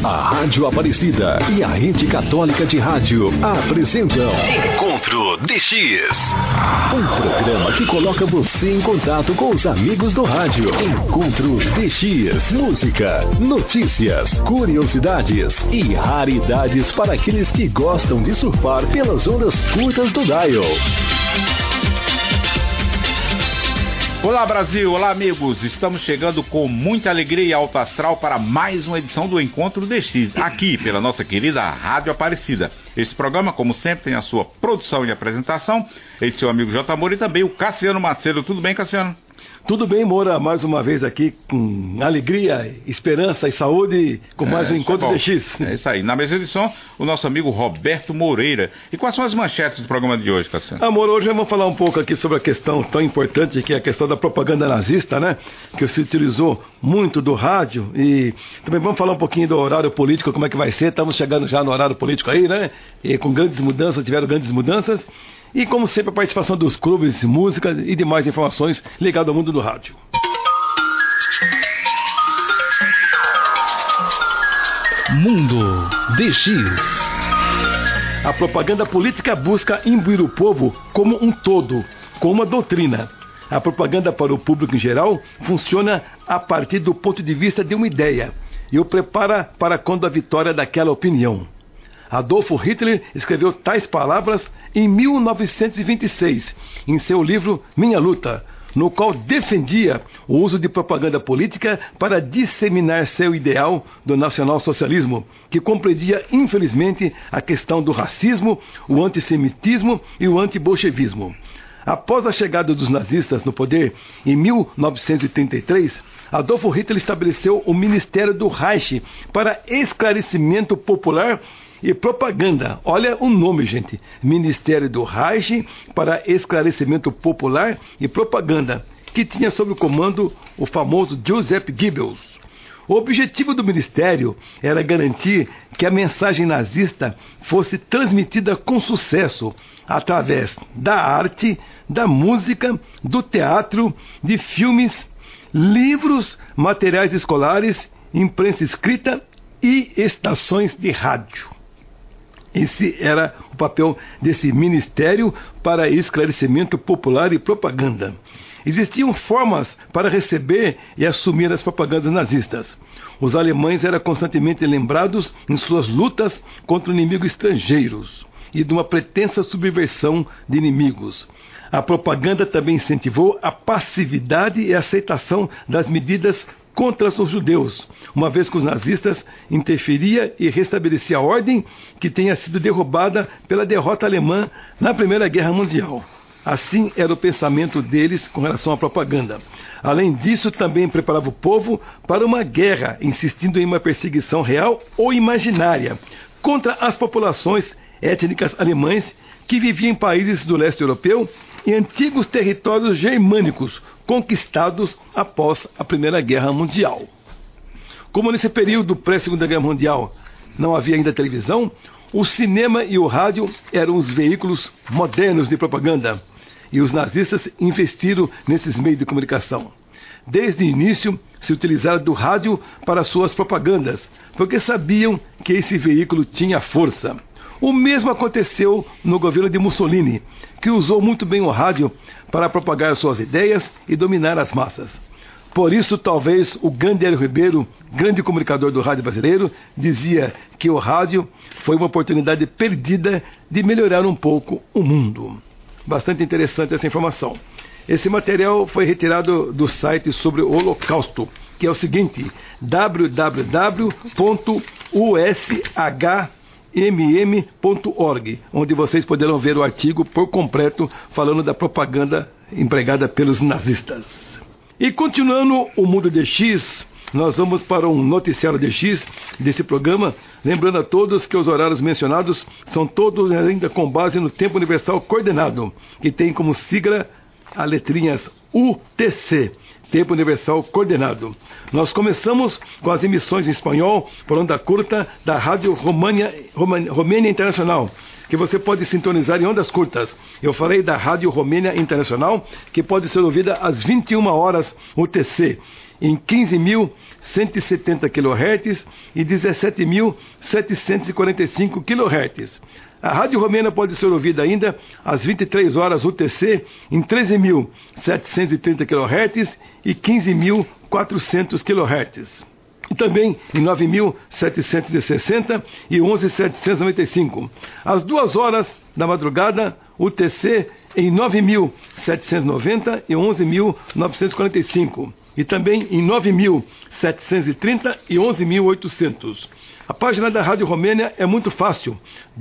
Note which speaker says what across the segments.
Speaker 1: A Rádio Aparecida e a Rede Católica de Rádio apresentam Encontro DX. Um programa que coloca você em contato com os amigos do rádio. Encontro DX. Música, notícias, curiosidades e raridades para aqueles que gostam de surfar pelas ondas curtas do dial.
Speaker 2: Olá Brasil, olá amigos, estamos chegando com muita alegria e alto astral para mais uma edição do Encontro DX, aqui pela nossa querida Rádio Aparecida. Esse programa, como sempre, tem a sua produção e apresentação, esse seu amigo J. Moura e também o Cassiano Macedo. Tudo bem, Cassiano?
Speaker 3: Tudo bem, Moura, mais uma vez aqui com alegria, esperança e saúde, com mais um Encontro DX.
Speaker 2: É isso aí. Na mesa de som, o nosso amigo Roberto Moreira. E quais são as manchetes do programa de hoje, Cassiano?
Speaker 3: Amor, hoje vamos falar um pouco aqui sobre a questão tão importante que é a questão da propaganda nazista, né? Que se utilizou muito do rádio, e também vamos falar um pouquinho do horário político, como é que vai ser. Estamos chegando já no horário político aí, né? E com grandes mudanças, tiveram grandes mudanças. E como sempre a participação dos clubes, música e demais informações ligadas ao mundo do rádio.
Speaker 1: Mundo DX.
Speaker 3: A propaganda política busca imbuir o povo como um todo, com uma doutrina. A propaganda para o público em geral funciona a partir do ponto de vista de uma ideia e o prepara para quando a vitória daquela opinião. Adolf Hitler escreveu tais palavras em 1926, em seu livro Minha Luta, no qual defendia o uso de propaganda política para disseminar seu ideal do nacionalsocialismo, que compreendia, infelizmente, a questão do racismo, o antissemitismo e o antibolchevismo. Após a chegada dos nazistas no poder, em 1933, Adolf Hitler estabeleceu o Ministério do Reich para esclarecimento popular e propaganda. Olha o nome, gente. Ministério do Reich para Esclarecimento Popular e Propaganda, que tinha sob o comando o famoso Joseph Goebbels. O objetivo do ministério era garantir que a mensagem nazista fosse transmitida com sucesso através da arte, da música, do teatro, de filmes, livros, materiais escolares, imprensa escrita e estações de rádio. Esse era o papel desse Ministério para Esclarecimento Popular e Propaganda. Existiam formas para receber e assumir as propagandas nazistas. Os alemães eram constantemente lembrados em suas lutas contra inimigos estrangeiros e de uma pretensa subversão de inimigos. A propaganda também incentivou a passividade e a aceitação das medidas contra os judeus, uma vez que os nazistas interferia e restabelecia a ordem que tinha sido derrubada pela derrota alemã na Primeira Guerra Mundial. Assim era o pensamento deles com relação à propaganda. Além disso, também preparava o povo para uma guerra, insistindo em uma perseguição real ou imaginária contra as populações étnicas alemãs que viviam em países do leste europeu e antigos territórios germânicos conquistados após a Primeira Guerra Mundial. Como nesse período pré-Segunda Guerra Mundial não havia ainda televisão, o cinema e o rádio eram os veículos modernos de propaganda, e os nazistas investiram nesses meios de comunicação. Desde o início, se utilizaram do rádio para suas propagandas, porque sabiam que esse veículo tinha força. O mesmo aconteceu no governo de Mussolini, que usou muito bem o rádio para propagar suas ideias e dominar as massas. Por isso, talvez o grande Hélio Ribeiro, grande comunicador do rádio brasileiro, dizia que o rádio foi uma oportunidade perdida de melhorar um pouco o mundo. Bastante interessante essa informação. Esse material foi retirado do site sobre o Holocausto, que é o seguinte: www.ush.mm.org, onde vocês poderão ver o artigo por completo falando da propaganda empregada pelos nazistas. E continuando o Mundo DX, nós vamos para um noticiário DX desse programa, lembrando a todos que os horários mencionados são todos ainda com base no tempo universal coordenado, que tem como sigla as letrinhas UTC, Tempo Universal Coordenado. Nós começamos com as emissões em espanhol por onda curta da Rádio Romênia Internacional, que você pode sintonizar em ondas curtas. Eu falei da Rádio Romênia Internacional, que pode ser ouvida às 21 horas UTC, em 15.170 kHz e 17.745 kHz. A Rádio Romênia pode ser ouvida ainda às 23 horas UTC, em 13.730 kHz e 15.400 kHz. E também em 9.760 e 11.795. Às 2 horas da madrugada, UTC em 9.790 e 11.945. E também em 9.730 e 11.800. A página da Rádio Romênia é muito fácil,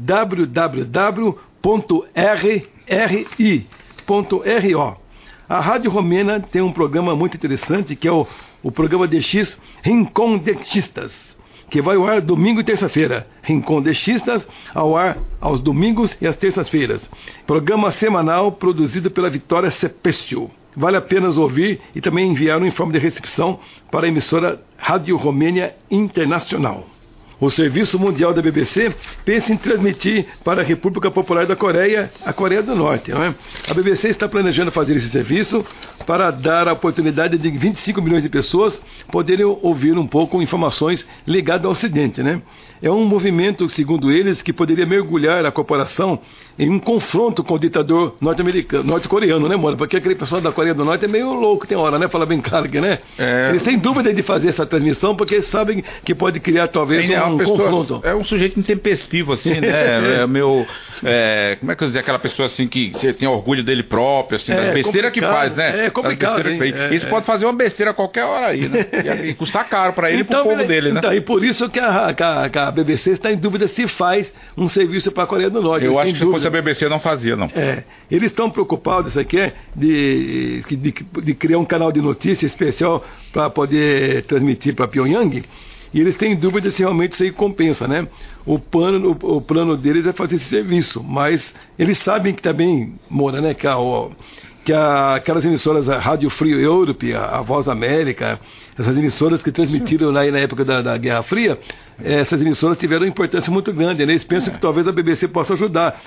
Speaker 3: www.rri.ro. A Rádio Romênia tem um programa muito interessante, que é o programa DX Rincón de Chistas, que vai ao ar domingo e terça-feira. Rincón de Chistas ao ar aos domingos e às terças-feiras. Programa semanal produzido pela Vitória Cepécio. Vale a pena ouvir e também enviar um informe de recepção para a emissora Rádio Romênia Internacional. O Serviço Mundial da BBC pensa em transmitir para a República Popular da Coreia, a Coreia do Norte. Não é? A BBC está planejando fazer esse serviço para dar a oportunidade de 25 milhões de pessoas poderem ouvir um pouco informações ligadas ao Ocidente. Né? É um movimento, segundo eles, que poderia mergulhar a corporação em um confronto com o ditador norte-coreano, né, mano? Porque aquele pessoal da Coreia do Norte é meio louco, tem hora, né? Fala bem claro que, né? Eles têm dúvida de fazer essa transmissão porque eles sabem que pode criar talvez um confronto.
Speaker 2: É um sujeito intempestivo, assim, né? Como é que eu dizer? Aquela pessoa assim que você tem orgulho dele próprio, assim, das besteiras que faz, né?
Speaker 3: É complicado.
Speaker 2: Isso pode fazer uma besteira a qualquer hora aí, né? E custar caro para ele e pro povo dele, né?
Speaker 3: Então, e por isso que a BBC está em dúvida se faz um serviço para a Coreia do Norte.
Speaker 2: Eu acho que se fosse a BBC não fazia, não.
Speaker 3: Eles estão preocupados, isso aqui de criar um canal de notícia especial para poder transmitir para Pyongyang, e eles têm dúvida se realmente isso aí compensa, né? O plano deles é fazer esse serviço, mas eles sabem que também, Moura, né, que aquelas emissoras, a Rádio Free Europe, a Voz América, essas emissoras que transmitiram lá na época da Guerra Fria, essas emissoras tiveram importância muito grande, né? Eles pensam que talvez a BBC possa ajudar.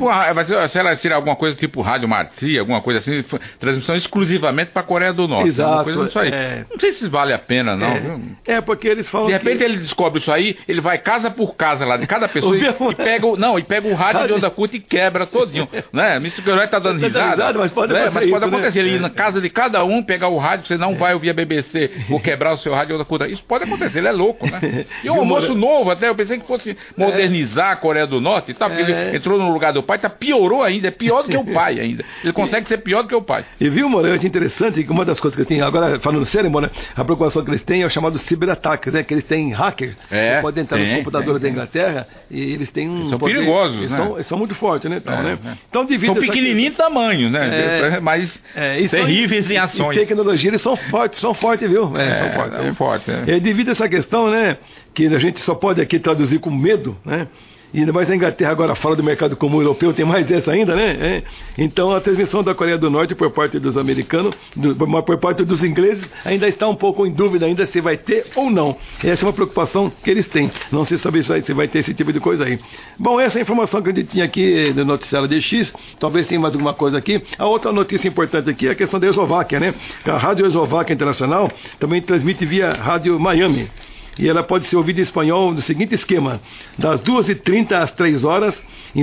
Speaker 2: Se ela seria alguma coisa tipo Rádio Marci, alguma coisa assim, transmissão exclusivamente para a Coreia do Norte.
Speaker 3: Exato.
Speaker 2: Coisa disso aí. Não sei se vale a pena, não.
Speaker 3: Porque eles falam
Speaker 2: de repente ele descobre isso aí, ele vai casa por casa lá de cada pessoa e pega o rádio de onda curta e quebra todinho, né? Mr. Guilherme tá dando risada,
Speaker 3: mas pode
Speaker 2: acontecer, ele ir na casa de cada um, pegar o rádio, você não vai ouvir a BBC ou quebrar o seu rádio de onda curta. Isso pode acontecer, ele é louco, né? E o almoço novo, até eu pensei que fosse modernizar a Coreia do Norte e tal, porque ele entrou no lugar do pai, piorou ainda, é pior do que o pai ainda. Ele consegue ser pior do que o pai.
Speaker 3: E viu, Moura, é interessante que uma das coisas que eles têm, agora falando sério, Moura, a preocupação que eles têm é o chamado ciberataques, né? Que eles têm hacker, que podem entrar nos computadores da Inglaterra e eles têm um...
Speaker 2: Eles são perigosos,
Speaker 3: eles são muito fortes, né? Então, devido
Speaker 2: são pequenininho de tamanho, né? Mas terríveis em ações.
Speaker 3: Em tecnologia eles são fortes, viu? São fortes. Devido a essa questão, né? Que a gente só pode aqui traduzir com medo, né? E ainda mais a Inglaterra agora fora do mercado comum europeu, tem mais dessa ainda, né? Então a transmissão da Coreia do Norte por parte dos americanos, por parte dos ingleses, ainda está um pouco em dúvida ainda se vai ter ou não. Essa é uma preocupação que eles têm. Não se sabe se vai ter esse tipo de coisa aí. Bom, essa é a informação que a gente tinha aqui no noticiário DX. Talvez tenha mais alguma coisa aqui. A outra notícia importante aqui é a questão da Eslováquia, né? A Rádio Eslováquia Internacional também transmite via Rádio Miami. E ela pode ser ouvida em espanhol no seguinte esquema: das 2h30 às 3 horas, em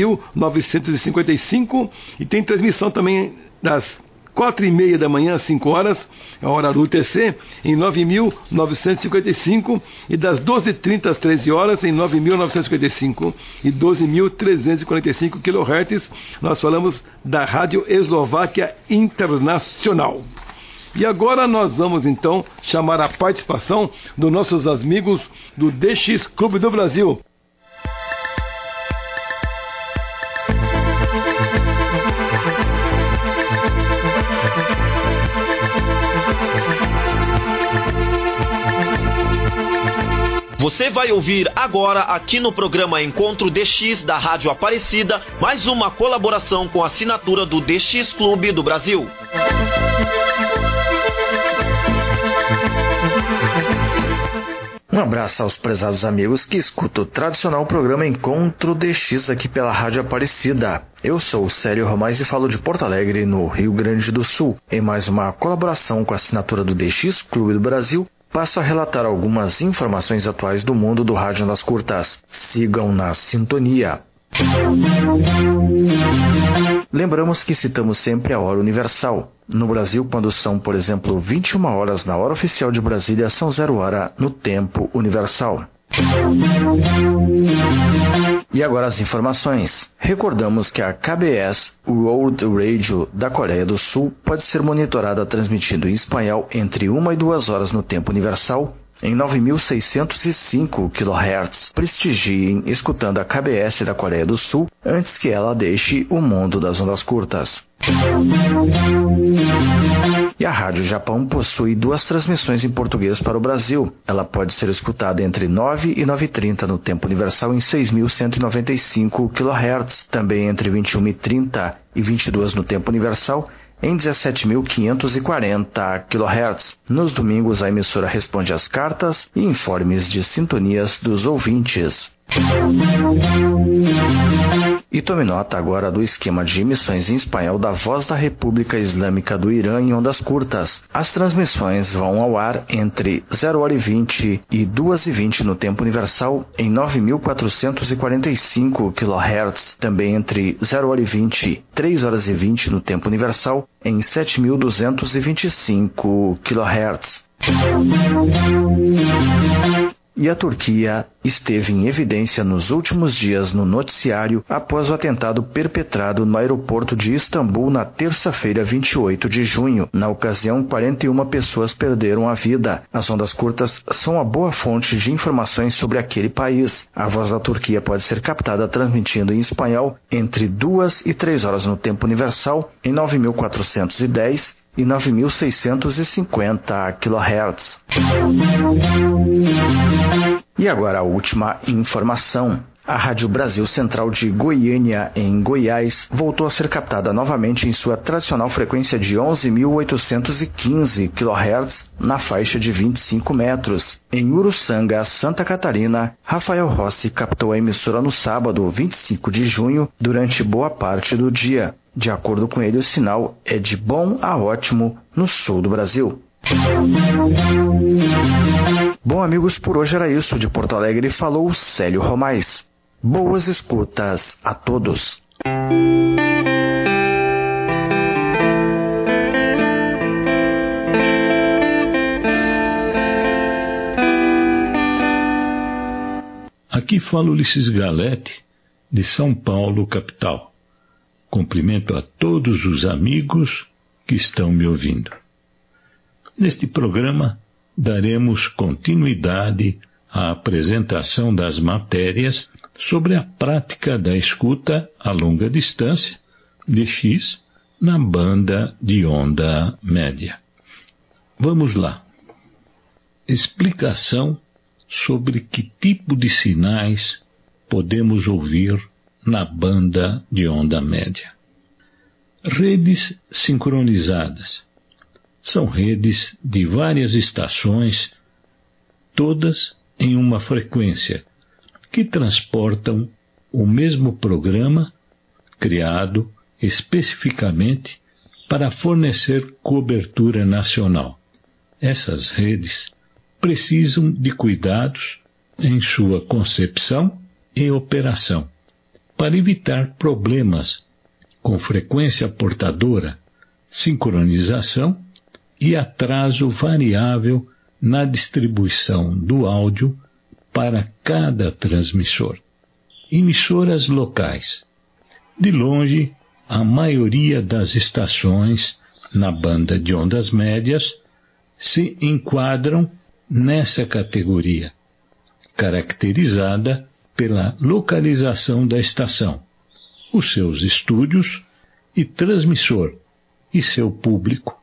Speaker 3: 9.955, e tem transmissão também das 4h30 da manhã às 5 horas, a hora do UTC, em 9.955, e das 12h30 às 13 horas, em 9.955 e 12.345 kHz. Nós falamos da Rádio Eslováquia Internacional. E agora nós vamos então chamar a participação dos nossos amigos do DX Clube do Brasil.
Speaker 4: Você vai ouvir agora aqui no programa Encontro DX da Rádio Aparecida mais uma colaboração com a assinatura do DX Clube do Brasil.
Speaker 5: Um abraço aos prezados amigos que escutam o tradicional programa Encontro DX aqui pela Rádio Aparecida. Eu sou o Célio Romais e falo de Porto Alegre, no Rio Grande do Sul. Em mais uma colaboração com a assinatura do DX Clube do Brasil, passo a relatar algumas informações atuais do mundo do rádio nas curtas. Sigam na sintonia. Lembramos que citamos sempre a hora universal. No Brasil, quando são, por exemplo, 21 horas na hora oficial de Brasília, são 0 hora no tempo universal. E agora as informações. Recordamos que a KBS World Radio da Coreia do Sul pode ser monitorada transmitindo em espanhol entre 1 e 2 horas no tempo universal em 9.605 kHz. Prestigiem escutando a KBS da Coreia do Sul antes que ela deixe o mundo das ondas curtas. E a Rádio Japão possui 2 transmissões em português para o Brasil. Ela pode ser escutada entre 9 e 9h30 no tempo universal em 6.195 kHz. Também entre 21h30 e 22 no tempo universal em 17.540 kHz. Nos domingos, a emissora responde às cartas e informes de sintonias dos ouvintes. E tome nota agora do esquema de emissões em espanhol da Voz da República Islâmica do Irã em ondas curtas. As transmissões vão ao ar entre 0h20 e 2h20 no tempo universal em 9.445 kHz. Também entre 0h20 e 3h20 no tempo universal em 7.225 kHz. E a Turquia esteve em evidência nos últimos dias no noticiário após o atentado perpetrado no aeroporto de Istambul na terça-feira, 28 de junho. Na ocasião, 41 pessoas perderam a vida. As ondas curtas são uma boa fonte de informações sobre aquele país. A voz da Turquia pode ser captada transmitindo em espanhol entre 2 e 3 horas no tempo universal em 9.410 e 9.650 kHz. E agora a última informação. A Rádio Brasil Central de Goiânia, em Goiás, voltou a ser captada novamente em sua tradicional frequência de 11.815 kHz na faixa de 25 metros. Em Uruçanga, Santa Catarina, Rafael Rossi captou a emissora no sábado, 25 de junho, durante boa parte do dia. De acordo com ele, o sinal é de bom a ótimo no sul do Brasil. Bom, amigos, por hoje era isso. De Porto Alegre falou Célio Romais. Boas escutas a todos.
Speaker 6: Aqui fala Ulisses Galete, de São Paulo, capital. Cumprimento a todos os amigos que estão me ouvindo. Neste programa, daremos continuidade à apresentação das matérias sobre a prática da escuta a longa distância, DX, na banda de onda média. Vamos lá. Explicação sobre que tipo de sinais podemos ouvir na banda de onda média. Redes sincronizadas. São redes de várias estações, todas em uma frequência, que transportam o mesmo programa criado especificamente para fornecer cobertura nacional. Essas redes precisam de cuidados em sua concepção e operação, para evitar problemas com frequência portadora, sincronização e atraso variável na distribuição do áudio para cada transmissor. Emissoras locais. De longe, a maioria das estações na banda de ondas médias se enquadram nessa categoria, caracterizada pela localização da estação, os seus estúdios e transmissor e seu público.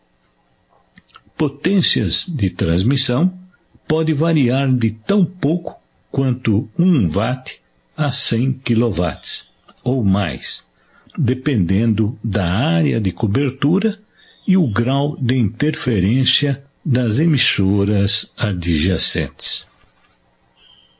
Speaker 6: Potências de transmissão pode variar de tão pouco quanto 1 watt a 100 kW ou mais, dependendo da área de cobertura e o grau de interferência das emissoras adjacentes.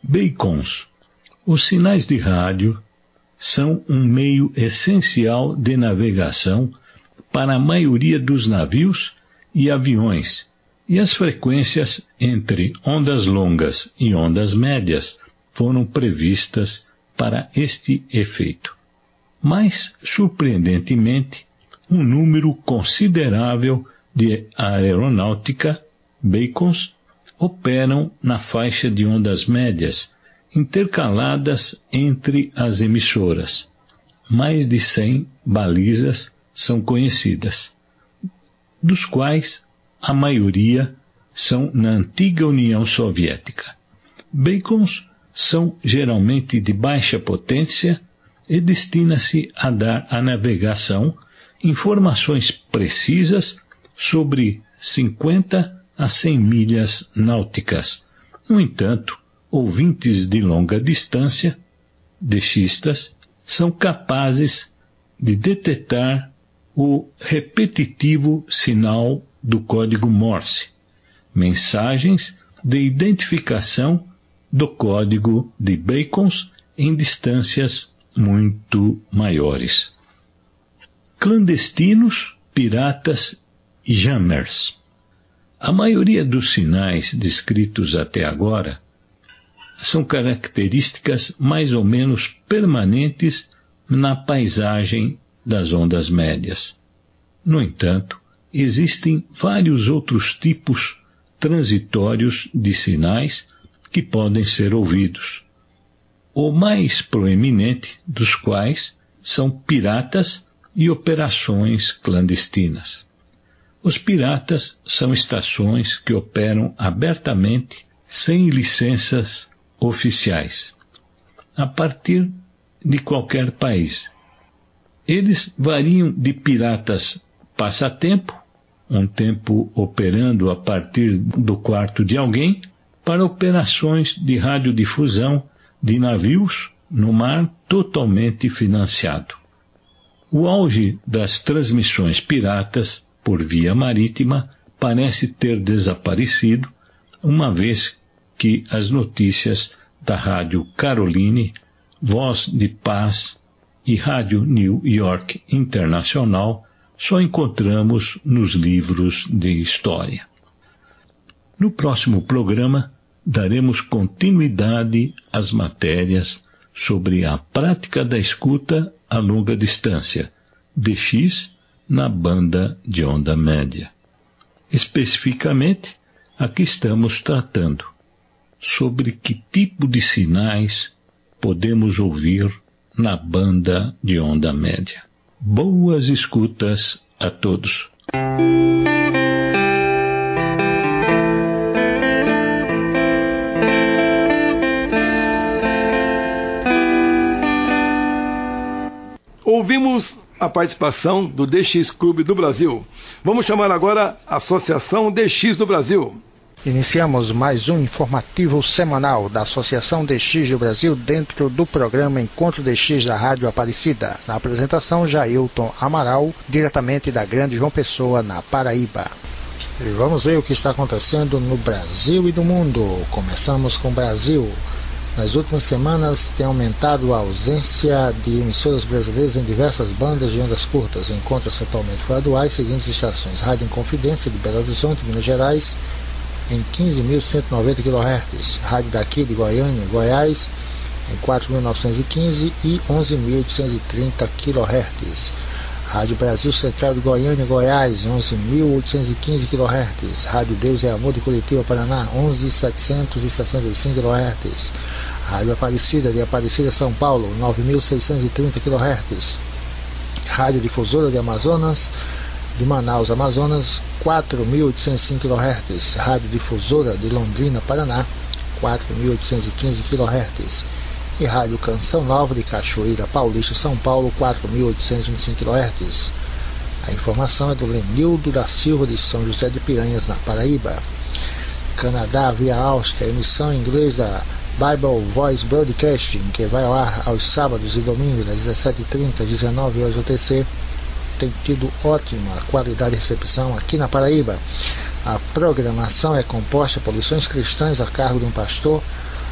Speaker 6: Beacons. Os sinais de rádio são um meio essencial de navegação para a maioria dos navios e aviões, e as frequências entre ondas longas e ondas médias foram previstas para este efeito. Mas, surpreendentemente, um número considerável de aeronáutica, beacons, operam na faixa de ondas médias, intercaladas entre as emissoras. Mais de 100 balizas são conhecidas, dos quais a maioria são na antiga União Soviética. Beacons são geralmente de baixa potência e destina-se a dar à navegação informações precisas sobre 50 a 100 milhas náuticas. No entanto, ouvintes de longa distância, dechistas, são capazes de detectar o repetitivo sinal do código Morse, mensagens de identificação do código de Beacons em distâncias muito maiores. Clandestinos, piratas e jammers. A maioria dos sinais descritos até agora são características mais ou menos permanentes na paisagem das ondas médias. No entanto, existem vários outros tipos transitórios de sinais que podem ser ouvidos, o mais proeminente dos quais são piratas e operações clandestinas. Os piratas são estações que operam abertamente, sem licenças oficiais, a partir de qualquer país. Eles variam de piratas passatempo, um tempo operando a partir do quarto de alguém, para operações de radiodifusão de navios no mar totalmente financiado. O auge das transmissões piratas por via marítima parece ter desaparecido, uma vez que as notícias da Rádio Caroline, Voz de Paz e Rádio New York Internacional só encontramos nos livros de história. No próximo programa, daremos continuidade às matérias sobre a prática da escuta a longa distância, DX, na banda de onda média. Especificamente, aqui estamos tratando sobre que tipo de sinais podemos ouvir na banda de onda média. Boas escutas a todos.
Speaker 3: Ouvimos a participação do DX Clube do Brasil. Vamos chamar agora a Associação DX do Brasil.
Speaker 7: Iniciamos mais um informativo semanal da Associação DX do Brasil dentro do programa Encontro DX da Rádio Aparecida. Na apresentação, Jailton Amaral, diretamente da Grande João Pessoa, na Paraíba. E vamos ver o que está acontecendo no Brasil e no mundo. Começamos com o Brasil. Nas últimas semanas tem aumentado a ausência de emissoras brasileiras em diversas bandas de ondas curtas. Encontra-se atualmente fora do ar as seguintes estações: Rádio Inconfidência de Belo Horizonte, Minas Gerais, em 15.190 kHz, Rádio daqui de Goiânia, Goiás, em 4.915 e 11.830 kHz, Rádio Brasil Central de Goiânia, Goiás, 11.815 kHz, Rádio Deus é Amor de Curitiba, Paraná, 11.765 kHz, Rádio Aparecida de Aparecida, São Paulo, 9.630 kHz, Rádio Difusora de Amazonas, de Manaus, Amazonas, 4.805 kHz, Rádio Difusora de Londrina, Paraná, 4.815 kHz, e Rádio Canção Nova de Cachoeira Paulista, São Paulo, 4.825 kHz. A informação é do Lenildo da Silva de São José de Piranhas, na Paraíba. Canadá via Áustria, emissão em inglês da Bible Voice Broadcasting, que vai ao ar aos sábados e domingos, das 17h30 às 19 horas UTC. Tem tido ótima qualidade de recepção aqui na Paraíba. A programação é composta por lições cristãs a cargo de um pastor,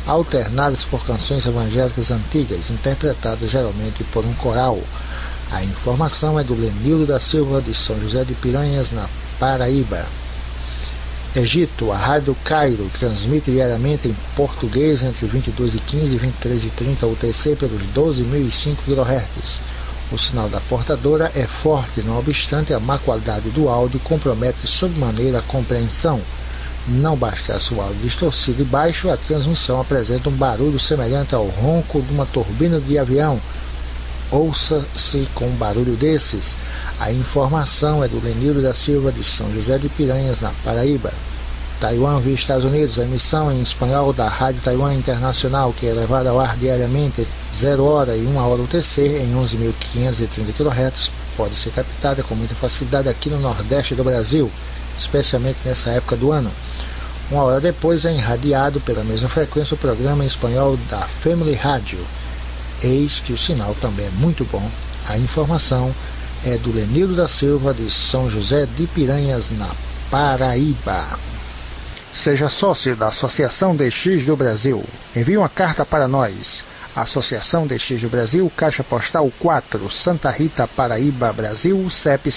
Speaker 7: alternadas por canções evangélicas antigas, interpretadas geralmente por um coral. A informação é do Lenildo da Silva, de São José de Piranhas, na Paraíba. Egito, a Rádio Cairo transmite diariamente em português entre 22h15 e 23h30 UTC pelos 12.005 kHz. O sinal da portadora é forte, não obstante a má qualidade do áudio compromete sobremaneira a compreensão. Não bastasse o áudio distorcido e baixo, a transmissão apresenta um barulho semelhante ao ronco de uma turbina de avião. Ouça-se com um barulho desses. A informação é do Lenildo da Silva, de São José de Piranhas, na Paraíba. Taiwan via Estados Unidos, a emissão em espanhol da Rádio Taiwan Internacional, que é levada ao ar diariamente 0 hora e 1 hora UTC em 11.530 kHz, pode ser captada com muita facilidade aqui no Nordeste do Brasil, especialmente nessa época do ano. 1 hora depois é irradiado pela mesma frequência o programa em espanhol da Family Radio. Eis que o sinal também é muito bom. A informação é do Lenildo da Silva, de São José de Piranhas, na Paraíba. Seja sócio da Associação DX do Brasil. Envie uma carta para nós. Associação DX do Brasil, Caixa Postal 4, Santa Rita, Paraíba, Brasil, CEP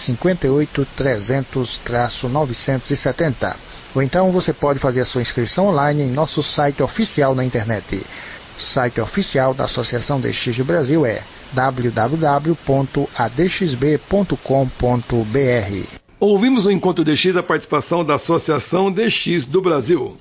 Speaker 7: 58-300-970. Ou então você pode fazer a sua inscrição online em nosso site oficial na internet. O site oficial da Associação DX do Brasil é www.adxb.com.br.
Speaker 3: Ouvimos no Encontro DX a participação da Associação DX do Brasil.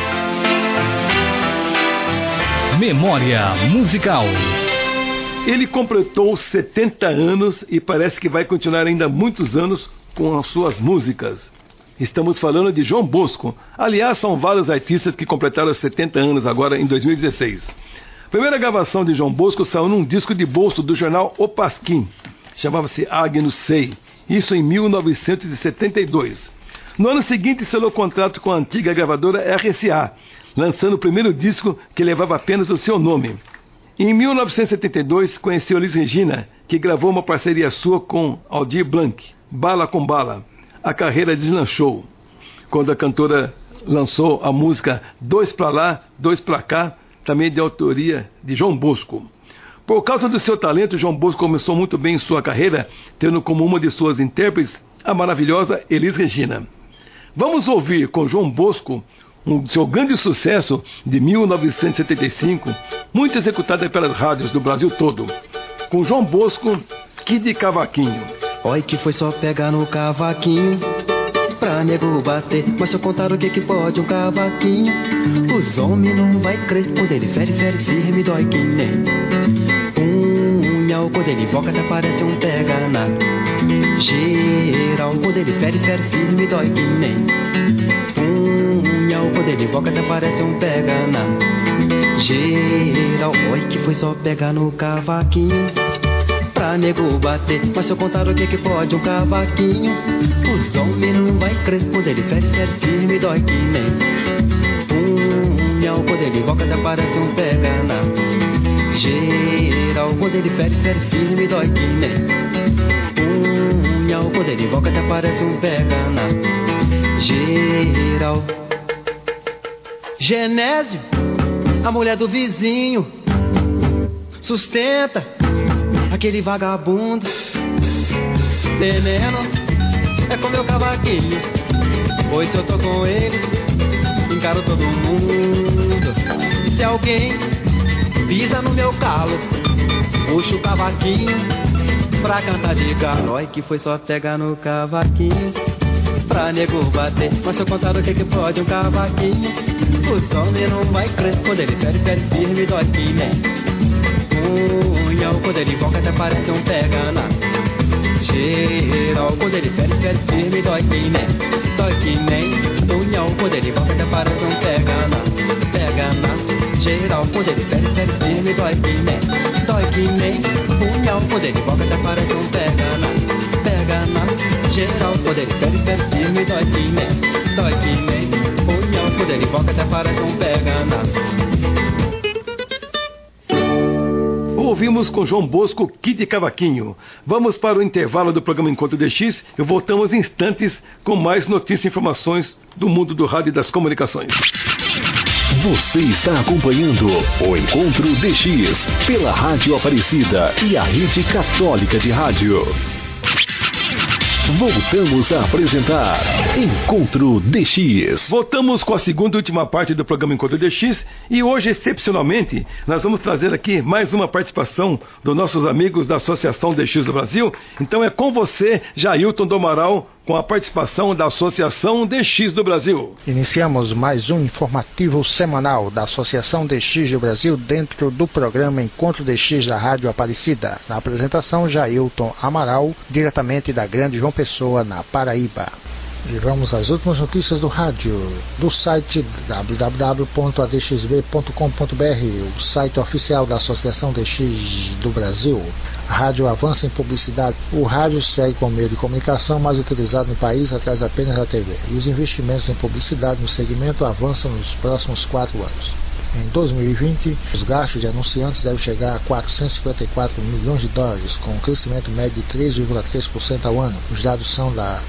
Speaker 1: Memória musical.
Speaker 3: Ele completou 70 anos e parece que vai continuar ainda muitos anos com as suas músicas. Estamos falando de João Bosco. Aliás, são vários artistas que completaram 70 anos agora em 2016. A primeira gravação de João Bosco saiu num disco de bolso do jornal O Pasquim. Chamava-se Agnus Sei. Isso em 1972. No ano seguinte, selou contrato com a antiga gravadora RCA, lançando o primeiro disco que levava apenas o seu nome. Em 1972, conheceu Elis Regina, que gravou uma parceria sua com Aldir Blanc, Bala com Bala. A carreira deslanchou. Quando a cantora lançou a música Dois Pra Lá, Dois Pra Cá, também de autoria de João Bosco. Por causa do seu talento, João Bosco começou muito bem em sua carreira, tendo como uma de suas intérpretes a maravilhosa Elis Regina. Vamos ouvir com João Bosco seu grande sucesso de 1975, muito executada pelas rádios do Brasil todo. Com João Bosco, Kid Cavaquinho.
Speaker 8: Oi, que foi só pegar no cavaquinho pra nego bater, mas se eu contar o que pode um cavaquinho, os homens não vai crer. Quando ele fere firme, dói que nem punhal. Quando ele invoca até parece um pega na geral. Quando ele fere firme, dói que nem punhal. Quando ele invoca até parece um pega na geral. Oi, que foi só pegar no cavaquinho pra nego bater, mas se eu contar o que pode um cavaquinho, os homens não vai crer. Quando ele fere firme, dói que nem punhal. Quando ele invoca até parece um pega na geral. Quando ele fere firme, dói que nem punhal. Quando ele invoca até parece um pega na geral. Genésio, a mulher do vizinho, sustenta aquele vagabundo. Veneno é com meu cavaquinho, pois se eu tô com ele, encaro todo mundo. Se alguém pisa no meu calo, puxo o cavaquinho pra cantar de galo. Oi, que foi só pegar no cavaquinho pra nego bater, mas se eu contar o que pode um cavaquinho, os homens não vai crer. Quando ele fere firme, dói que nem punhal. Quando ele invoca até parece um pega na geral. Quando ele fere firme, dói que nem punhal. Quando ele invoca até parece um pega na geral. Quando ele fere firme, dói que nem punhal. Quando ele invoca até parece um pega na geral. Quando ele fere firme, dói que nem punhal. Quando ele invoca até parece um pega na.
Speaker 3: Ouvimos com João Bosco, Kid Cavaquinho. Vamos para o intervalo do programa Encontro DX e voltamos em instantes com mais notícias e informações do mundo do rádio e das comunicações.
Speaker 1: Você está acompanhando o Encontro DX pela Rádio Aparecida e a Rede Católica de Rádio. Voltamos a apresentar Encontro DX.
Speaker 3: Voltamos com a segunda e última parte do programa Encontro DX e hoje, excepcionalmente, nós vamos trazer aqui mais uma participação dos nossos amigos da Associação DX do Brasil. Então é com você, Jailton do Amaral, com a participação da Associação DX do Brasil.
Speaker 7: Iniciamos mais um informativo semanal da Associação DX do Brasil dentro do programa Encontro DX da Rádio Aparecida. Na apresentação, Jailton Amaral, diretamente da Grande João Pessoa, na Paraíba. E vamos às últimas notícias do rádio, do site www.adxb.com.br, o site oficial da Associação DX do Brasil. A rádio avança em publicidade. O rádio segue como meio de comunicação mais utilizado no país atrás apenas da TV. E os investimentos em publicidade no segmento avançam nos próximos 4 anos. Em 2020, os gastos de anunciantes devem chegar a 454 milhões de dólares, com um crescimento médio de 3,3% ao ano. Os dados são da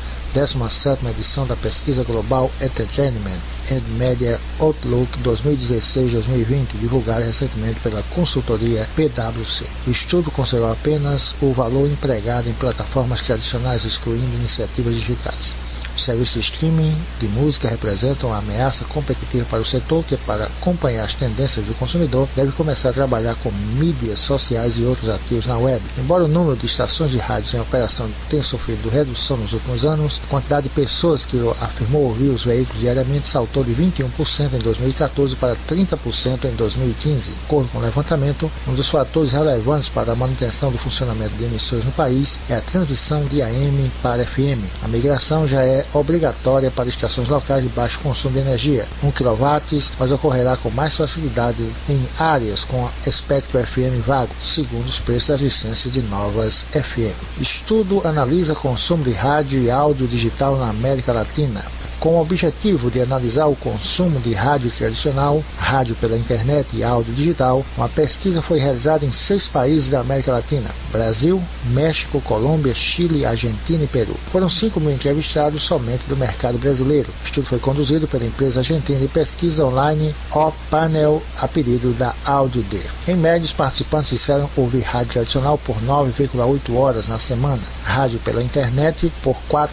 Speaker 7: 17ª edição da pesquisa global Entertainment and Media Outlook 2016-2020, divulgada recentemente pela consultoria PwC. O estudo considerou apenas o valor empregado em plataformas tradicionais, excluindo iniciativas digitais. Os serviços de streaming de música representam uma ameaça competitiva para o setor, que, para acompanhar as tendências do consumidor, deve começar a trabalhar com mídias sociais e outros ativos na web. Embora o número de estações de rádios em operação tenha sofrido redução nos últimos anos, a quantidade de pessoas que afirmou ouvir os veículos diariamente saltou de 21% em 2014 para 30% em 2015. De acordo com o levantamento, um dos fatores relevantes para a manutenção do funcionamento de emissões no país é a transição de AM para FM. A migração já é obrigatória para estações locais de baixo consumo de energia, 1 kW, mas ocorrerá com mais facilidade em áreas com espectro FM vago, segundo os preços das licenças de novas FM. Estudo analisa consumo de rádio e áudio digital na América Latina. Com o objetivo de analisar o consumo de rádio tradicional, rádio pela internet e áudio digital, uma pesquisa foi realizada em 6 países da América Latina: Brasil, México, Colômbia, Chile, Argentina e Peru. Foram 5.000 entrevistados somente do mercado brasileiro. O estudo foi conduzido pela empresa argentina de pesquisa online O-Panel, a pedido da AudioD. Em média, os participantes disseram ouvir rádio tradicional por 9,8 horas na semana, rádio pela internet por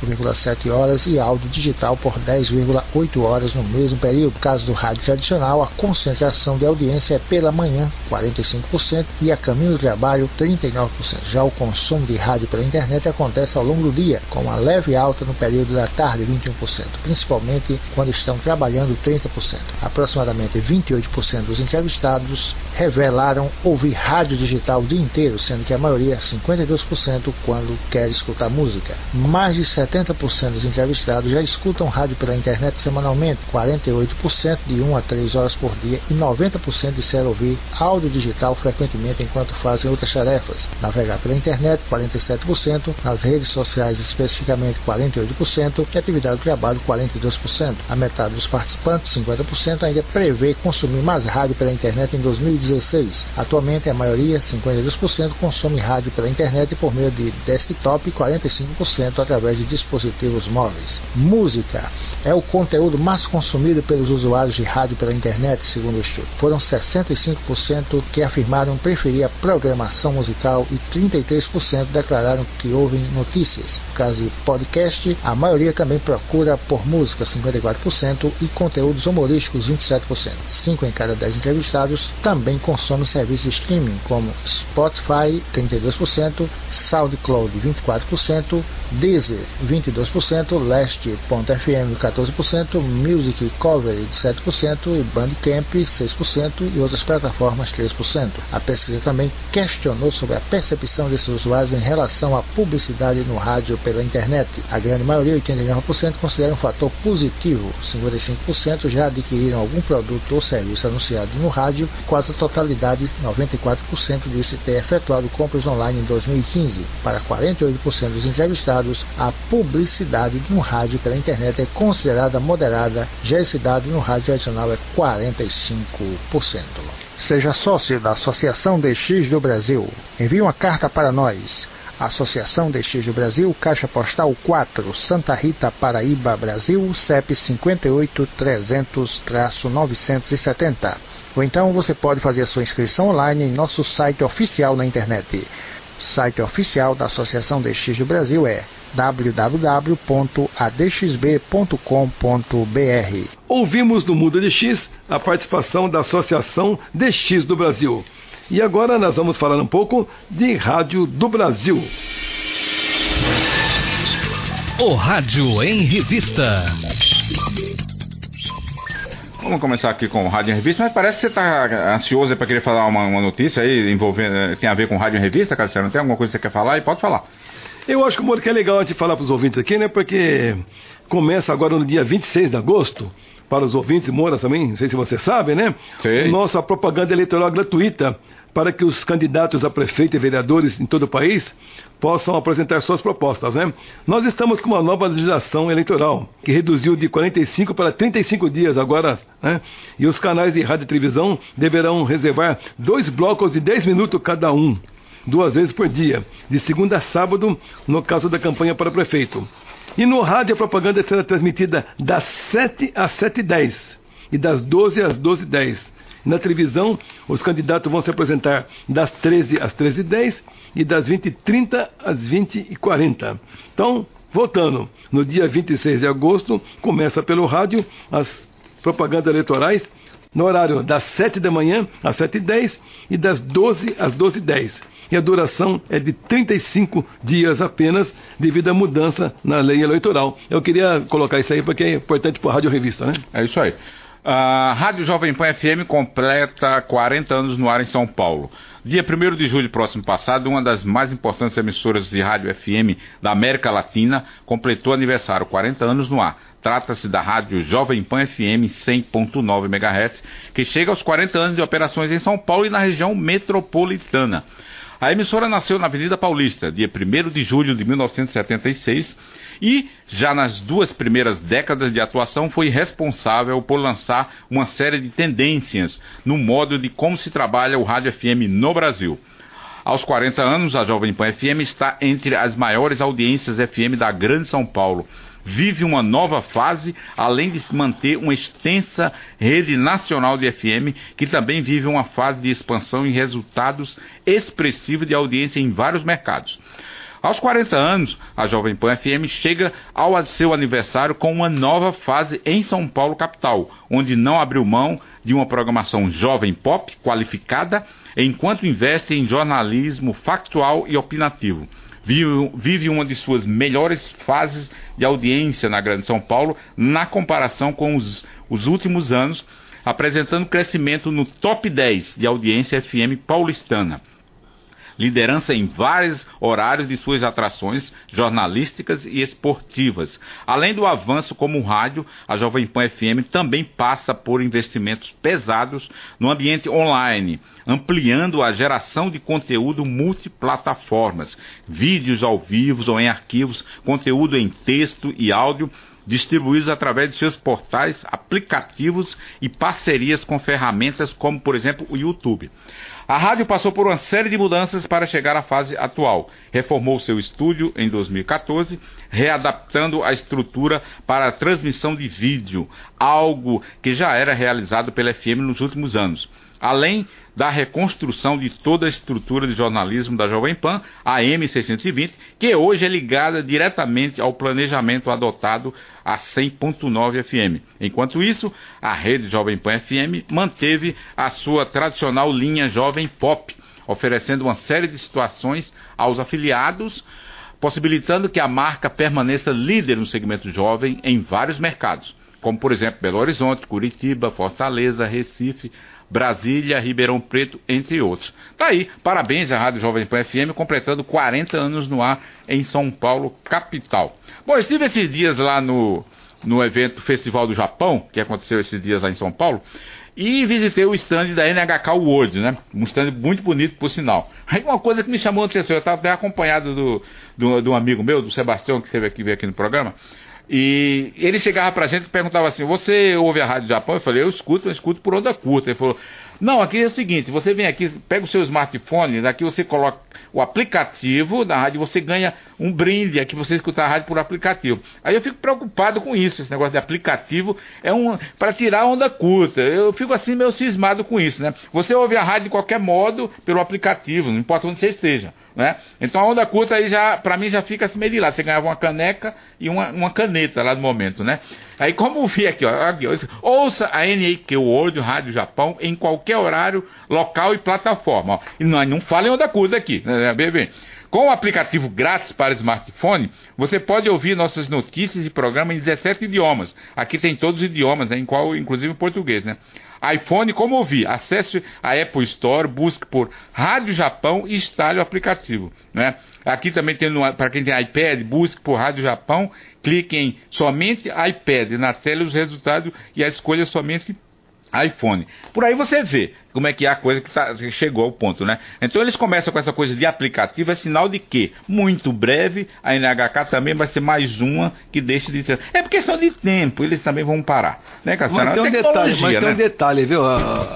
Speaker 7: 4,7 horas e áudio digital por 10,8 horas no mesmo período. No caso do rádio tradicional, a concentração de audiência é pela manhã, 45%, e a caminho do trabalho, 39%. Já o consumo de rádio pela internet acontece ao longo do dia, com uma leve alta no período da tarde, 21%, principalmente quando estão trabalhando, 30%. Aproximadamente 28% dos entrevistados revelaram ouvir rádio digital o dia inteiro, sendo que a maioria, 52%, quando quer escutar música. Mais de 70% dos entrevistados já escutam rádio pela internet semanalmente, 48% de 1 a 3 horas por dia, e 90% disseram ouvir áudio digital frequentemente enquanto fazem outras tarefas. Navegar pela internet, 47%, nas redes sociais especificamente 48%, e atividade do trabalho, 42%. A metade dos participantes, 50%, ainda prevê consumir mais rádio pela internet em 2016. Atualmente, a maioria, 52%, consome rádio pela internet por meio de desktop e 45% através de dispositivos móveis. Música é o conteúdo mais consumido pelos usuários de rádio pela internet, segundo o estudo. Foram 65% que afirmaram preferir a programação musical e 33% declararam que ouvem notícias. No caso de podcast, a maioria também procura por música, 54%, e conteúdos humorísticos, 27%. 5 em cada 10 entrevistados também consomem serviços de streaming, como Spotify, 32%, SoundCloud, 24%, Deezer, 22%, Last.fm, 14%, Music Cover, 7%, e Bandcamp, 6%, e outras plataformas, 3%. A pesquisa também questionou sobre a percepção desses usuários em relação à publicidade no rádio pela internet. A grande maioria, 89%, considera um fator positivo, 55% já adquiriram algum produto ou serviço anunciado no rádio, quase a totalidade, 94%, disse ter efetuado compras online em 2015. Para 48% dos entrevistados, a publicidade no rádio pela internet é considerada moderada, já esse dado no rádio tradicional é 45%. Seja sócio da Associação DX do Brasil. Envie uma carta para nós. Associação Destígio Brasil, Caixa Postal 4, Santa Rita, Paraíba, Brasil, CEP 58-300-970. Ou então você pode fazer a sua inscrição online em nosso site oficial na internet. O site oficial da Associação Destígio Brasil é www.adxb.com.br.
Speaker 3: Ouvimos no Mundo DX a participação da Associação DX do Brasil. E agora nós vamos falar um pouco de Rádio do Brasil.
Speaker 1: O Rádio em Revista.
Speaker 2: Vamos começar aqui com o Rádio em Revista, mas parece que você está ansioso para querer falar uma notícia aí envolvendo, tem a ver com Rádio em Revista, Cassiano? Tem alguma coisa que você quer falar? E pode falar.
Speaker 3: Eu acho que é legal a gente falar para os ouvintes aqui, né? Porque começa agora no dia 26 de agosto, para os ouvintes, Moura também, não sei se você sabe, né?
Speaker 2: Sei.
Speaker 3: Nossa propaganda eleitoral gratuita para que os candidatos a prefeito e vereadores em todo o país possam apresentar suas propostas, né? Nós estamos com uma nova legislação eleitoral, que reduziu de 45 para 35 dias agora, né? E os canais de rádio e televisão deverão reservar 2 blocos de 10 minutos cada um, 2 vezes por dia, de segunda a sábado, no caso da campanha para prefeito. E no rádio a propaganda será transmitida das 7 às 7h10 e das 12 às 12h10. Na televisão, os candidatos vão se apresentar das 13 às 13h10 e das 20h30 às 20h40. Então, voltando, no dia 26 de agosto, começa pelo rádio as propagandas eleitorais, no horário das 7 da manhã às 7h10 e das 12 às 12h10. E a duração é de 35 dias apenas, devido à mudança na lei eleitoral. Eu queria colocar isso aí porque é importante para a Rádio Revista, né?
Speaker 2: É isso aí. A Rádio Jovem Pan FM completa 40 anos no ar em São Paulo. Dia 1º de julho próximo passado, uma das mais importantes emissoras de rádio FM da América Latina completou aniversário, 40 anos no ar. Trata-se da Rádio Jovem Pan FM 100.9 MHz, que chega aos 40 anos de operações em São Paulo e na região metropolitana. A emissora nasceu na Avenida Paulista, dia 1º de julho de 1976, e já nas 2 primeiras décadas de atuação foi responsável por lançar uma série de tendências no modo de como se trabalha o rádio FM no Brasil. Aos 40 anos, a Jovem Pan FM está entre as maiores audiências FM da Grande São Paulo. Vive uma nova fase, além de manter uma extensa rede nacional de FM, que também vive uma fase de expansão e resultados expressivos de audiência em vários mercados. Aos 40 anos, a Jovem Pan FM chega ao seu aniversário com uma nova fase em São Paulo capital, onde não abriu mão de uma programação jovem pop qualificada, enquanto investe em jornalismo factual e opinativo. Vive uma de suas melhores fases de audiência na Grande São Paulo, na comparação com os últimos anos, apresentando crescimento no top 10 de audiência FM paulistana. Liderança em vários horários de suas atrações jornalísticas e esportivas. Além do avanço como rádio, a Jovem Pan FM também passa por investimentos pesados no ambiente online, ampliando a geração de conteúdo multiplataformas, vídeos ao vivo ou em arquivos, conteúdo em texto e áudio, distribuídos através de seus portais, aplicativos e parcerias com ferramentas como, por exemplo, o YouTube. A rádio passou por uma série de mudanças para chegar à fase atual. Reformou seu estúdio em 2014, readaptando a estrutura para a transmissão de vídeo, algo que já era realizado pela FM nos últimos anos. Além da reconstrução de toda a estrutura de jornalismo da Jovem Pan, a M620, que hoje é ligada diretamente ao planejamento adotado a 100.9 FM. Enquanto isso, a rede Jovem Pan FM manteve a sua tradicional linha Jovem Pop, oferecendo uma série de situações aos afiliados, possibilitando que a marca permaneça líder no segmento jovem em vários mercados, como por exemplo Belo Horizonte, Curitiba, Fortaleza, Recife, Brasília, Ribeirão Preto, entre outros. Tá aí, parabéns à Rádio Jovem Pan FM, completando 40 anos no ar em São Paulo, capital. Bom, estive esses dias lá no evento Festival do Japão, que aconteceu esses dias lá em São Paulo, e visitei o stand da NHK World, né? Um stand muito bonito, por sinal. Aí uma coisa que me chamou a atenção, eu estava até acompanhado de um amigo meu, do Sebastião, que veio aqui no programa, e ele chegava pra gente e perguntava assim: você ouve a Rádio Japão? Eu falei: eu escuto por onda curta. Ele falou: Não, aqui é o seguinte, você vem aqui, pega o seu smartphone, daqui você coloca o aplicativo da rádio, você ganha um brinde aqui, você escutar a rádio por aplicativo. Aí eu fico preocupado com isso, esse negócio de aplicativo é para tirar onda curta. Eu fico assim meio cismado com isso, né? Você ouve a rádio de qualquer modo pelo aplicativo, não importa onde você esteja, né? Então a onda curta aí já, pra mim já fica assim meio de lado. Você ganhava uma caneca e uma caneta lá no momento, né? Aí como vi aqui, ó, ouça a NK World Rádio Japão em qualquer horário, local e plataforma. Ó. E não fala em onda curta aqui, né, bebê? Com o aplicativo grátis para smartphone, você pode ouvir nossas notícias e programas em 17 idiomas. Aqui tem todos os idiomas, né, inclusive o português, né? iPhone, como ouvir? Acesse a Apple Store, busque por Rádio Japão e instale o aplicativo, né? Aqui também tem, para quem tem iPad, busque por Rádio Japão, clique em somente iPad, na tela os resultados e a escolha somente iPhone. Por aí você vê como é que é a coisa que chegou ao ponto, né? Então eles começam com essa coisa de aplicativo, é sinal de que, muito breve, a NHK também vai ser mais uma que deixe de ser. É por questão de tempo, eles também vão parar, né, Cassiano?
Speaker 3: Mas tem um detalhe, viu?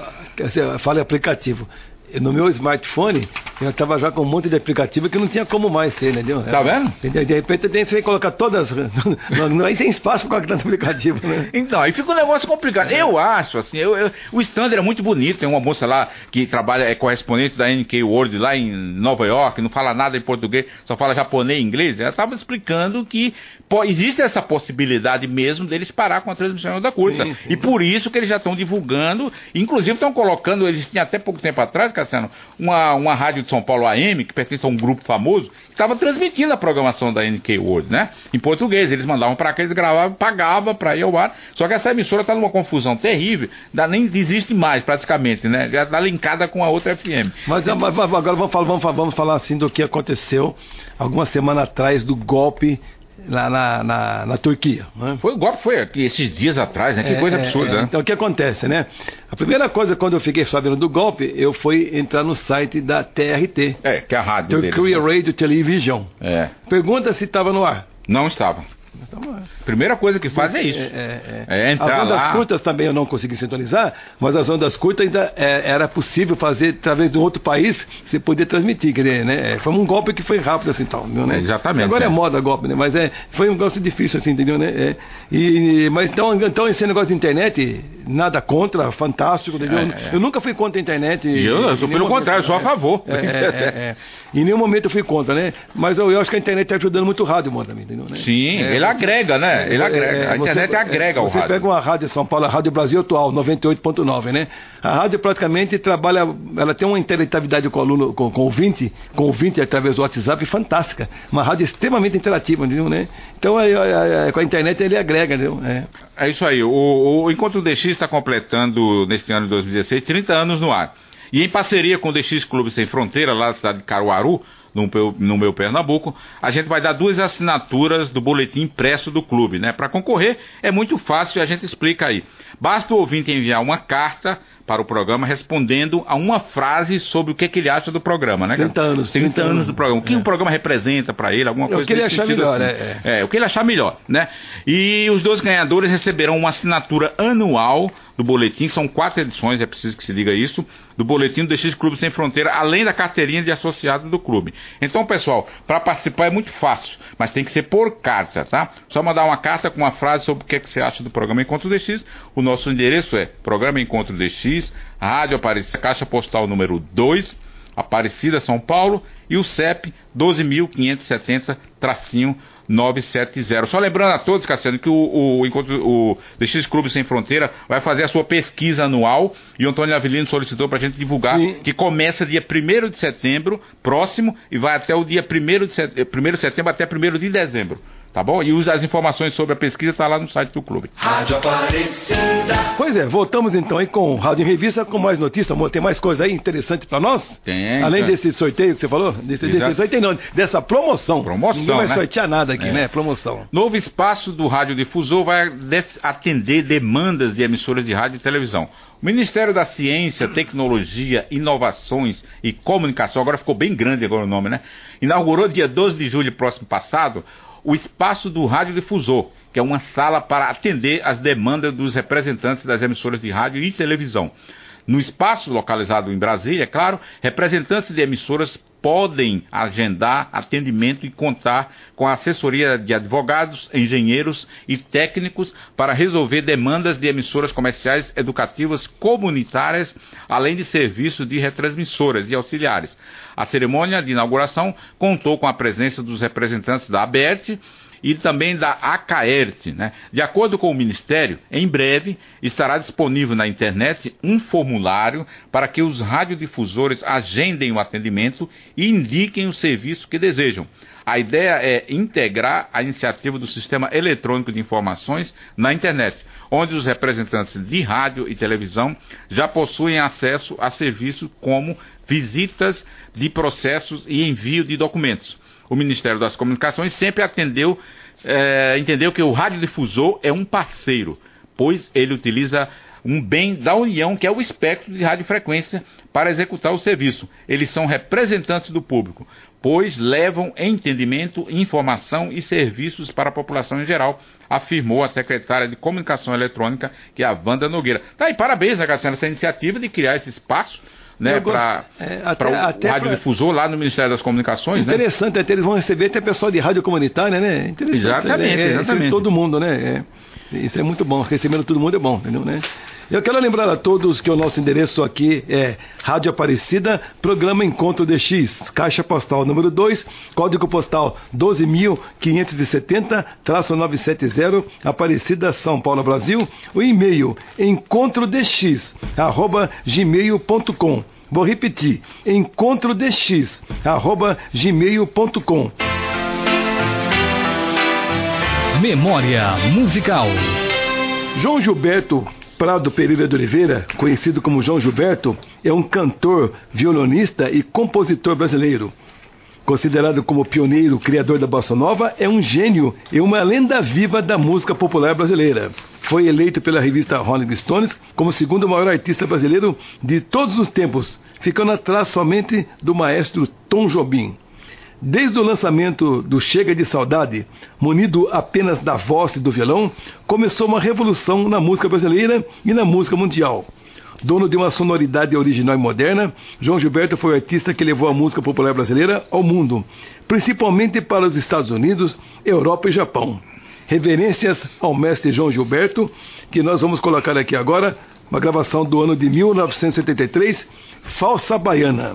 Speaker 3: Fala em aplicativo. No meu smartphone, eu estava já com um monte de aplicativo que não tinha como mais ser, entendeu?
Speaker 2: Tá vendo?
Speaker 3: De repente tem que colocar todas. Não tem espaço para colocar tanto aplicativo, né?
Speaker 2: Então, aí fica um negócio complicado. Eu acho, assim, o stand é muito bonito. Tem uma moça lá que trabalha, é correspondente da NK World lá em Nova York, não fala nada em português, só fala japonês e inglês. Ela estava explicando que existe essa possibilidade mesmo deles parar com a transmissão da curta. Sim. E por isso que eles já estão divulgando, inclusive estão colocando, eles tinham até pouco tempo atrás, Cassiano, uma rádio de São Paulo AM, que pertence a um grupo famoso, que estava transmitindo a programação da NK World, né? Em português. Eles mandavam para cá, eles gravavam, pagavam para ir ao ar. Só que essa emissora está numa confusão terrível, nem existe mais praticamente, né? Já está linkada com a outra FM.
Speaker 3: Mas agora vamos falar assim do que aconteceu alguma semana atrás do golpe lá na Turquia. Né?
Speaker 2: O golpe foi aqui, esses dias atrás, né? Que coisa absurda. Né?
Speaker 3: Então, o que acontece, né? A primeira coisa, quando eu fiquei sabendo do golpe, eu fui entrar no site da TRT.
Speaker 2: Que é a rádio deles.
Speaker 3: Turkey Radio Television. Pergunta se estava no ar.
Speaker 2: Não estava. Primeira coisa que faz é isso. Entrar
Speaker 3: as ondas
Speaker 2: lá.
Speaker 3: curtas também eu não consegui sintonizar, mas as ondas curtas ainda era possível fazer através de um outro país, você poder transmitir, quer dizer, né? Foi um golpe que foi rápido assim, tal, né?
Speaker 2: Exatamente.
Speaker 3: Agora é moda golpe, né? Mas foi um negócio difícil assim, entendeu, né? Mas então esse negócio de internet, nada contra, fantástico, entendeu? Eu nunca fui contra a internet.
Speaker 2: Eu sou pelo contrário, sou a favor.
Speaker 3: Em nenhum momento eu fui contra, né? Mas eu acho que a internet está ajudando muito o rádio, também, entendeu? Né?
Speaker 2: Sim, ele agrega, né? Ele agrega. A internet agrega ao rádio.
Speaker 3: Você pega uma rádio de São Paulo, a Rádio Brasil Atual, 98.9, né? A rádio praticamente trabalha, ela tem uma interatividade com o aluno, com o ouvinte através do WhatsApp fantástica. Uma rádio extremamente interativa, entendeu, né? Então, com a internet ele agrega, entendeu?
Speaker 2: É isso aí. O Encontro DX está completando, neste ano de 2016, 30 anos no ar. E em parceria com o DX Clube Sem Fronteira, lá na cidade de Caruaru, no meu Pernambuco, a gente vai dar 2 assinaturas do boletim impresso do clube, né? Para concorrer é muito fácil e a gente explica aí. Basta o ouvinte enviar uma carta para o programa respondendo a uma frase sobre o que ele acha do programa, né?
Speaker 3: 30 anos
Speaker 2: do programa. O que o programa representa para ele, alguma coisa
Speaker 3: o que ele achar melhor,
Speaker 2: assim. O que ele achar melhor, né? E os 2 ganhadores receberão uma assinatura anual do boletim, são 4 edições, é preciso que se diga isso, do boletim do DX Clube Sem Fronteira, além da carteirinha de associado do clube. Então, pessoal, para participar é muito fácil, mas tem que ser por carta, tá? Só mandar uma carta com uma frase sobre o que você acha do programa Encontro DX. O nosso endereço é Programa Encontro DX, Rádio Aparecida, Caixa Postal número 2, Aparecida, São Paulo, e o CEP 12.570-970. Só lembrando a todos, Cassiano, que o DX Clube Sem Fronteira vai fazer a sua pesquisa anual, e o Antônio Avelino solicitou para a gente divulgar. Sim. Que começa dia 1º de setembro, próximo, e vai até o dia 1º de setembro até 1º de dezembro. Tá bom? E as informações sobre a pesquisa estão lá no site do clube.
Speaker 1: Rádio Aparecida.
Speaker 3: Pois é, voltamos então aí com o Rádio em Revista, com mais notícias. Tem mais coisa aí interessante para nós?
Speaker 2: Tem.
Speaker 3: Além desse sorteio que você falou? Desse sorteio não, dessa promoção. Ninguém vai sortear nada aqui, né? Promoção.
Speaker 2: Novo espaço do radiodifusor vai atender demandas de emissoras de rádio e televisão. O Ministério da Ciência, Tecnologia, Inovações e Comunicação, agora ficou bem grande agora o nome, né? Inaugurou dia 12 de julho próximo passado o espaço do radiodifusor, que é uma sala para atender as demandas dos representantes das emissoras de rádio e televisão. No espaço localizado em Brasília, é claro, representantes de emissoras podem agendar atendimento e contar com a assessoria de advogados, engenheiros e técnicos para resolver demandas de emissoras comerciais, educativas, comunitárias, além de serviços de retransmissoras e auxiliares. A cerimônia de inauguração contou com a presença dos representantes da ABERT e também da ACAERT, né? De acordo com o Ministério, em breve estará disponível na internet um formulário para que os radiodifusores agendem o atendimento e indiquem o serviço que desejam. A ideia é integrar a iniciativa do Sistema Eletrônico de Informações na internet, onde os representantes de rádio e televisão já possuem acesso a serviços como visitas de processos e envio de documentos. O Ministério das Comunicações sempre entendeu que o radiodifusor é um parceiro, pois ele utiliza um bem da União, que é o espectro de radiofrequência, para executar o serviço. Eles são representantes do público, pois levam entendimento, informação e serviços para a população em geral, afirmou a secretária de Comunicação Eletrônica, que é a Wanda Nogueira. Tá aí, parabéns, né, Cassiano, essa iniciativa de criar esse espaço, né, para o radiodifusor lá no Ministério das Comunicações.
Speaker 3: Interessante, né? Até eles vão receber até pessoal de rádio comunitária, né? Interessante. Exatamente. Todo mundo, né? Isso é muito bom, recebendo todo mundo é bom, entendeu, né? Eu quero lembrar a todos que o nosso endereço aqui é Rádio Aparecida, programa Encontro DX, Caixa Postal número 2, código postal 12.570-970, Aparecida, São Paulo, Brasil. O e-mail encontrodx@gmail.com. Vou repetir, encontrodx@gmail.com.
Speaker 1: Memória musical.
Speaker 3: João Gilberto Prado Pereira de Oliveira, conhecido como João Gilberto, é um cantor, violonista e compositor brasileiro. Considerado como pioneiro, criador da bossa nova, é um gênio e uma lenda viva da música popular brasileira. Foi eleito pela revista Rolling Stones como o segundo maior artista brasileiro de todos os tempos, ficando atrás somente do maestro Tom Jobim. Desde o lançamento do Chega de Saudade, munido apenas da voz e do violão, começou uma revolução na música brasileira e na música mundial. Dono de uma sonoridade original e moderna, João Gilberto foi o artista que levou a música popular brasileira ao mundo, principalmente para os Estados Unidos, Europa e Japão. Reverências ao mestre João Gilberto, que nós vamos colocar aqui agora, uma gravação do ano de 1973, Falsa Baiana.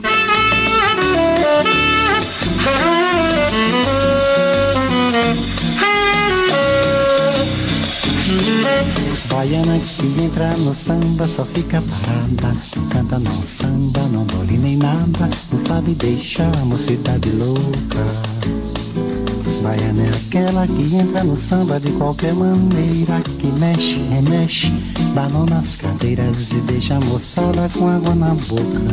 Speaker 9: Baiana que entra no samba só fica parada, não canta, não samba, não dole nem nada, não sabe deixar a mocidade louca. Baiana é aquela que entra no samba de qualquer maneira, que mexe, remexe, banana nas cadeiras e deixa a moçada com água na boca.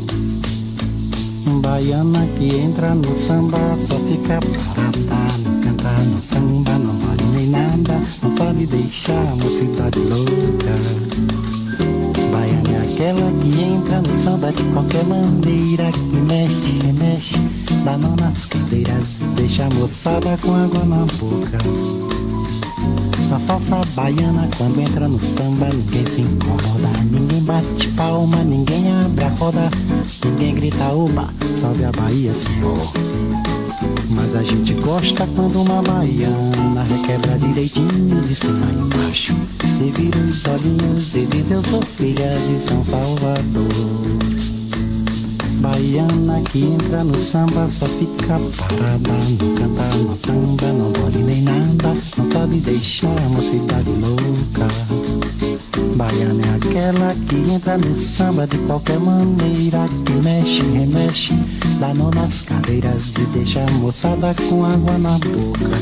Speaker 9: Baiana que entra no samba só fica parada, não canta, não samba, não vale nem nada, não pode deixar a mocidade louca. Baiana é aquela que entra no samba de qualquer maneira, que mexe, remexe, banana nas cadeiras, deixa a moçada com água na boca. A falsa baiana quando entra no samba ninguém se incomoda, ninguém bate palma, ninguém abre a roda, ninguém grita oba, salve a Bahia, senhor. Mas a gente gosta quando uma baiana requebra direitinho de cima e embaixo, e vira os olhinhos e diz eu sou filha de São Salvador. Baiana que entra no samba só fica parada, não canta, não samba, não dole nem nada, não sabe deixar a mocidade louca. Baiana é aquela que entra no samba de qualquer maneira, que mexe, remexe, dá nó nas cadeiras e deixa a moçada com água na boca.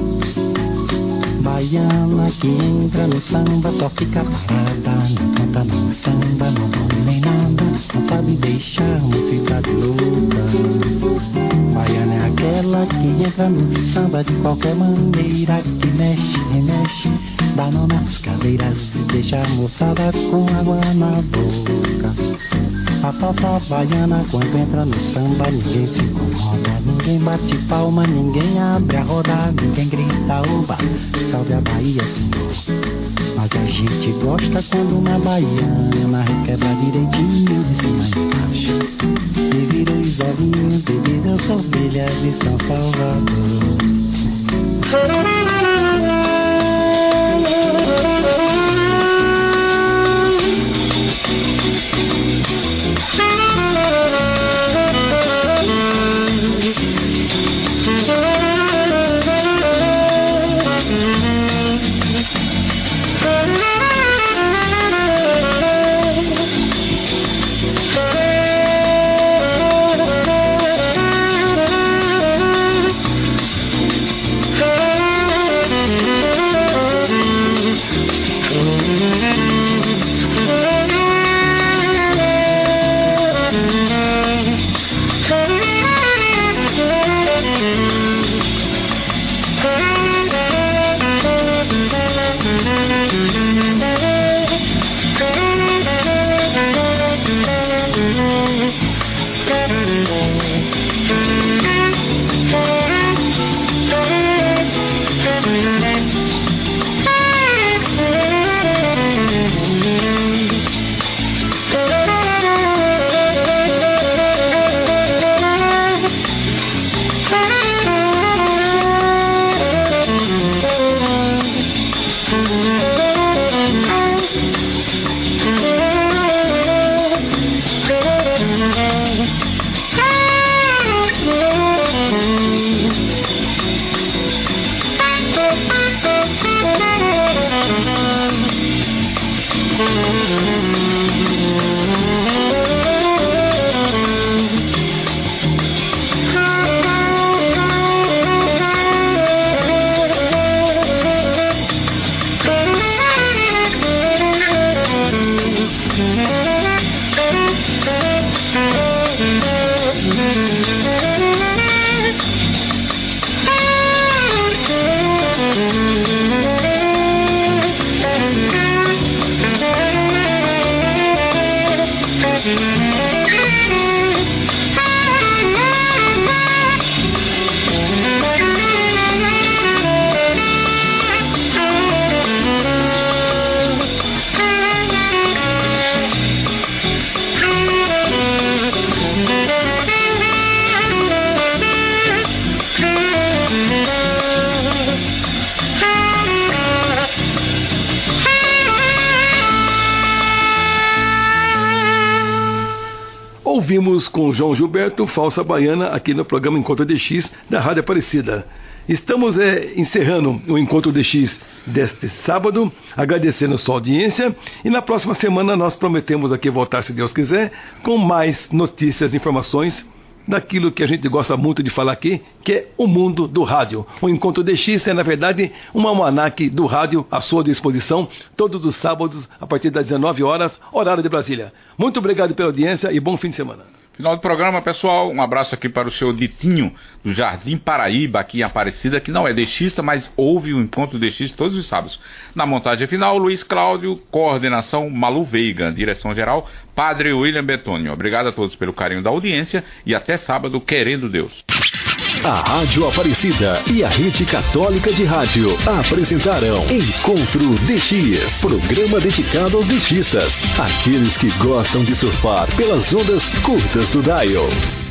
Speaker 9: Baiana que entra no samba só fica parada, não canta, não samba, não dole nem nada, não sabe deixar a mocidade louca. Baiana é aquela que entra no samba de qualquer maneira, que mexe, remexe, dá nó nas cadeiras e deixa a moçada com água na boca. A falsa baiana quando entra no samba ninguém se incomoda, ninguém bate palma, ninguém abre a roda, ninguém grita oba, salve a Bahia, senhor. Mas a gente gosta quando uma baiana requebra direitinho de cima e embaixo. Me vira os olhinhos, bebida, eu sou filha de São Salvador.
Speaker 3: Ouvimos com João Gilberto, Falsa Baiana, aqui no programa Encontro DX da Rádio Aparecida. Estamos encerrando o Encontro DX deste sábado, agradecendo a sua audiência, e na próxima semana nós prometemos aqui voltar, se Deus quiser, com mais notícias e informações daquilo que a gente gosta muito de falar aqui, que é o mundo do rádio. O Encontro DX é, na verdade, um almanaque do rádio à sua disposição, todos os sábados, a partir das 19 horas, horário de Brasília. Muito obrigado pela audiência e bom fim de semana.
Speaker 2: Final do programa, pessoal, um abraço aqui para o seu Ditinho, do Jardim Paraíba, aqui em Aparecida, que não é DXista, mas ouve o Encontro DX todos os sábados. Na montagem final, Luiz Cláudio, coordenação Malu Veiga, direção geral, Padre William Betônio. Obrigado a todos pelo carinho da audiência e até sábado, querendo Deus.
Speaker 1: A Rádio Aparecida e a Rede Católica de Rádio apresentaram Encontro DX, programa dedicado aos DXistas, aqueles que gostam de surfar pelas ondas curtas do dial.